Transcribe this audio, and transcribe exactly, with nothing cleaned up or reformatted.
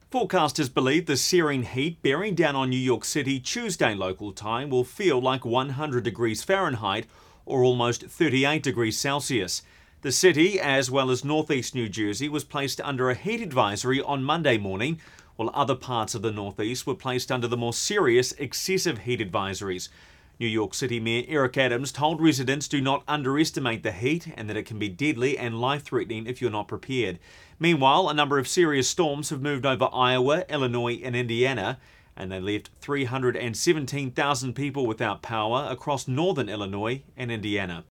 Forecasters believe the searing heat bearing down on New York City Tuesday local time will feel like one hundred degrees Fahrenheit or almost thirty-eight degrees Celsius. The city, as well as northeast New Jersey, was placed under a heat advisory on Monday morning, while other parts of the northeast were placed under the more serious excessive heat advisories. New York City Mayor Eric Adams told residents do not underestimate the heat and that it can be deadly and life-threatening if you're not prepared. Meanwhile, a number of serious storms have moved over Iowa, Illinois and Indiana, and they left three hundred seventeen thousand people without power across northern Illinois and Indiana.